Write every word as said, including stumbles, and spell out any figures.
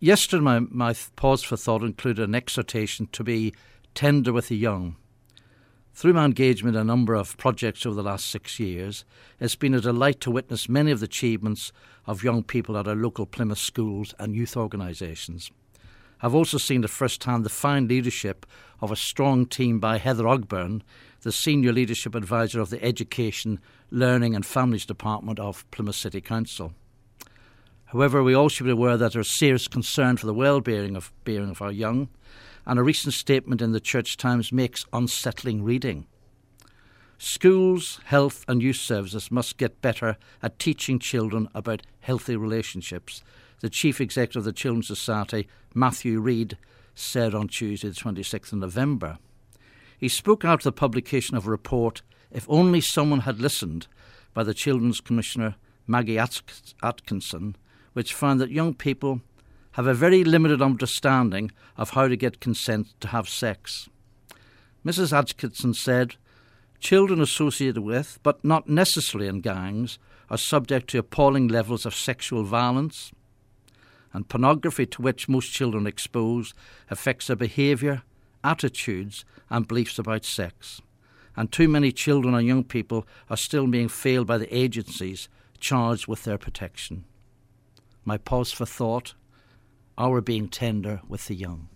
Yesterday, my, my pause for thought included an exhortation to be tender with the young. Through my engagement in a number of projects over the last six years, it's been a delight to witness many of the achievements of young people at our local Plymouth schools and youth organisations. I've also seen at first hand the fine leadership of a strong team by Heather Ogburn, the Senior Leadership Advisor of the Education, Learning and Families Department of Plymouth City Council. However, we all should be aware that there is serious concern for the well-being of, being of our young, and a recent statement in the Church Times makes unsettling reading. Schools, health and youth services must get better at teaching children about healthy relationships, the Chief Executive of the Children's Society, Matthew Reid, said on Tuesday the twenty-sixth of November. He spoke out of the publication of a report, If Only Someone Had Listened, by the Children's Commissioner Maggie Atkinson, which found that young people have a very limited understanding of how to get consent to have sex. Missus Atkinson said, children associated with, but not necessarily in gangs, are subject to appalling levels of sexual violence, and pornography to which most children are exposed affects their behaviour, attitudes and beliefs about sex. And too many children and young people are still being failed by the agencies charged with their protection. My pause for thought, our being tender with the young.